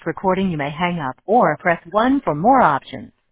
recording, you may hang up or press 1 for more options.